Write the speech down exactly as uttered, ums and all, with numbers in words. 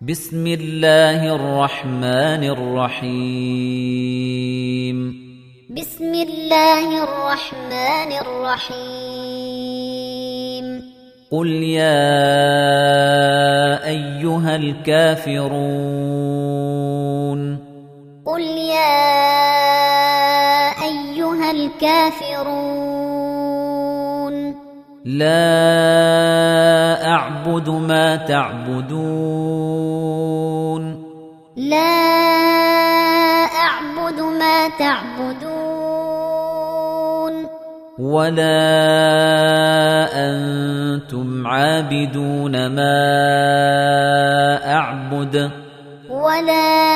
بسم الله الرحمن الرحيم بسم الله الرحمن الرحيم قل يا أيها الكافرون قل يا أيها الكافرون لا أعبد ما تعبدون لا أعبد ما تعبدون ولا أنتم عابدون ما أعبد ولا